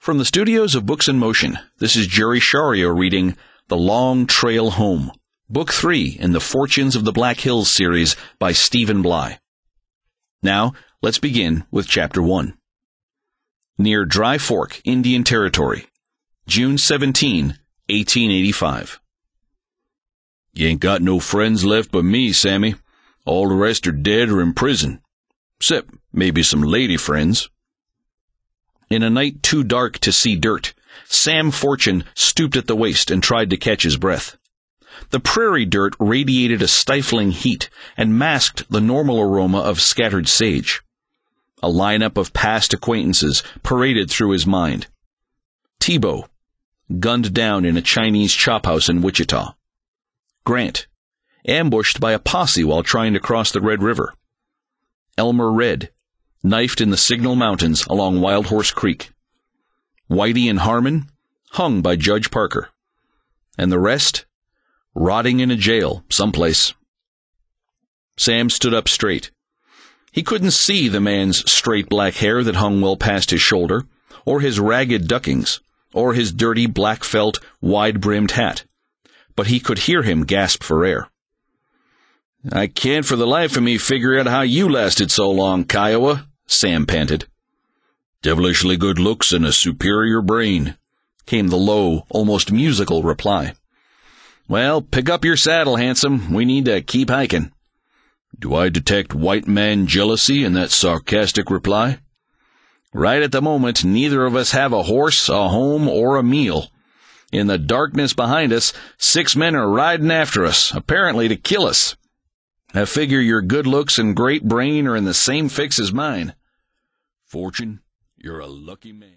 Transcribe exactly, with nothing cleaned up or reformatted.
From the studios of Books in Motion, this is Jerry Shario reading The Long Trail Home, Book three in the Fortunes of the Black Hills series by Stephen Bly. Now, let's begin with Chapter one. Near Dry Fork, Indian Territory, June seventeenth, eighteen eighty-five. You ain't got no friends left but me, Sammy. All the rest are dead or in prison. Except maybe some lady friends. In a night too dark to see dirt, Sam Fortune stooped at the waist and tried to catch his breath. The prairie dirt radiated a stifling heat and masked the normal aroma of scattered sage. A lineup of past acquaintances paraded through his mind. Tebow, gunned down in a Chinese chop house in Wichita. Grant, ambushed by a posse while trying to cross the Red River. Elmer Red, knifed in the Signal Mountains along Wild Horse Creek. Whitey and Harmon, hung by Judge Parker. And the rest, rotting in a jail someplace. Sam stood up straight. He couldn't see the man's straight black hair that hung well past his shoulder, or his ragged duckings, or his dirty black felt, wide-brimmed hat. But he could hear him gasp for air. "I can't for the life of me figure out how you lasted so long, Kiowa," Sam panted. "Devilishly good looks and a superior brain," came the low, almost musical reply. "Well, pick up your saddle, handsome. We need to keep hiking." "Do I detect white man jealousy in that sarcastic reply?" "Right at the moment, neither of us have a horse, a home, or a meal. In the darkness behind us, six men are riding after us, apparently to kill us. I figure your good looks and great brain are in the same fix as mine. Fortune, you're a lucky man."